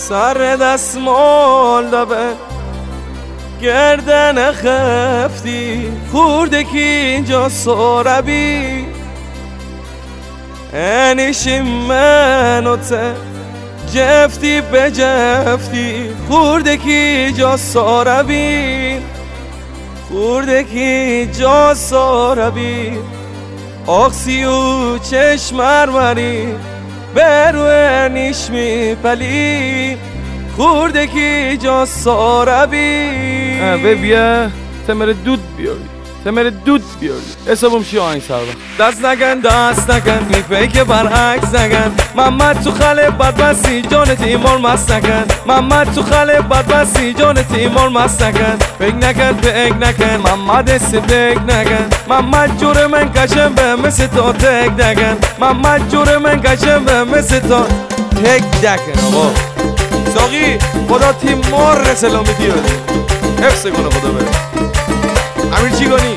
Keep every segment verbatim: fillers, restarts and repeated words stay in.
سر دستمال دابه گردن خفتی خورده که اینجا سربی انیشی منو ته جفتی به جفتی خورده که جا ساربی خورده که جا ساربی آخسی و چشم مرمری برو انیش می پلی خورده که جا ساربی بیا تمر دود بیاری تمر دود بیاری حسابم شی آهنگ سر دست نگن دست نگن میفه که برعکس نگن محمد تو خاله بدبستی جان تیمار مست نکن محمد تو خاله بدبستی جان تیمار مست نکن فکر نکن فکر نکن محمد است فکر نکن محمد جور من کشم به مثل تو تک نکن محمد جور من کشم به مثل تو تک نکن آقا ساقی خدا تیمار رسلامی دیاد حفظ کنه خدا بره امیر چی کنی؟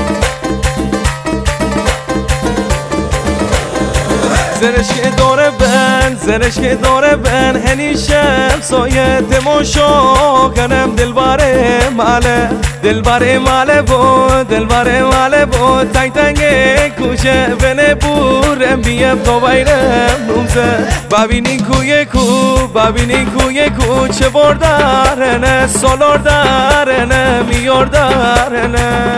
زرش که داره بن زرش که داره بن هنیشم سایه تماشا کنم دلباره ماله دلباره ماله بود دلباره ماله بود تنگ تنگ کوچه بنه بورم بیم تو بیرم نوزه ببینین کوی کو ببینین کوی کو چه بردارنه سالار دارنه میار دارنه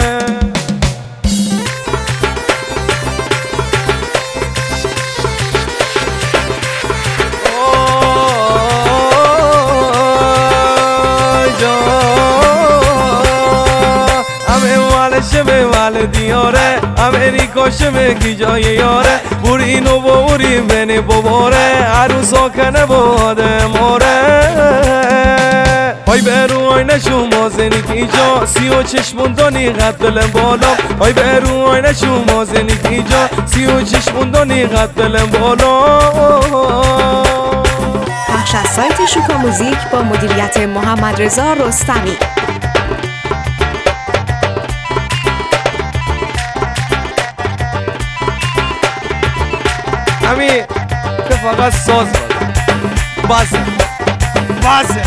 شمه وال دیاره امریکا شمه کی جای یاره بورینو بوریم بنی بباره عروسا کنه باده ماره های برو آینه شما زنی کیجا سی و چشموندانی قد بلن بالا های برو آینه شما زنی کیجا سی و چشموندانی قد بلن بالا بخش از سایت شوکا موزیک با مدیریت محمد رضا رستمی. همین که فقط ساز بازه بازه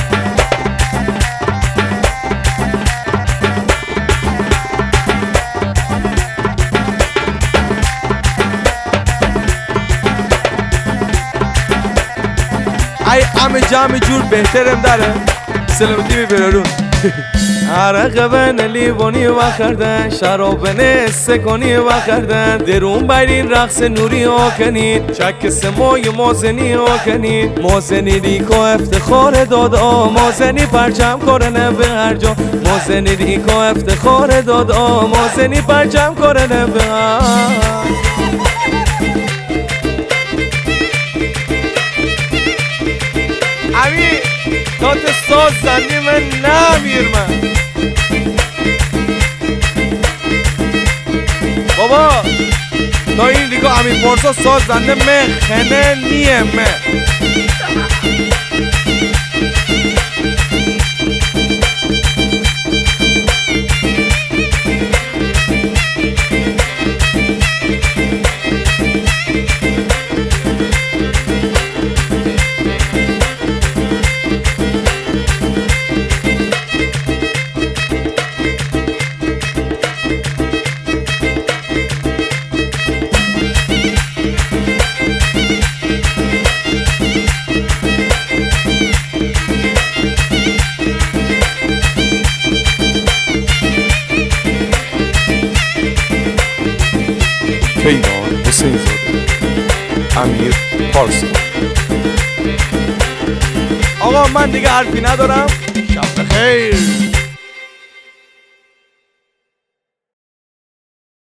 ای همه جمع جور بهترم داره سلامتی میبرارون عرق بن لیوانی و خردن شراب نستکانی و خردن درون بیرین رقص نوری ها کنید چک سمای مازنی ها کنید مازنی ریکا افتخار دادا مازنی پرچم کارنه به هر جا مازنی ریکا افتخار دادا مازنی پرچم کارنه به هر امی تات ساز زنی من نمیر من بابا تا این دیگه امیر پارسا ساز زنده من خنه نیه من کیوان حسین زاده امیر پارسا. آقا من دیگه حرفی ندارم شب بخیر.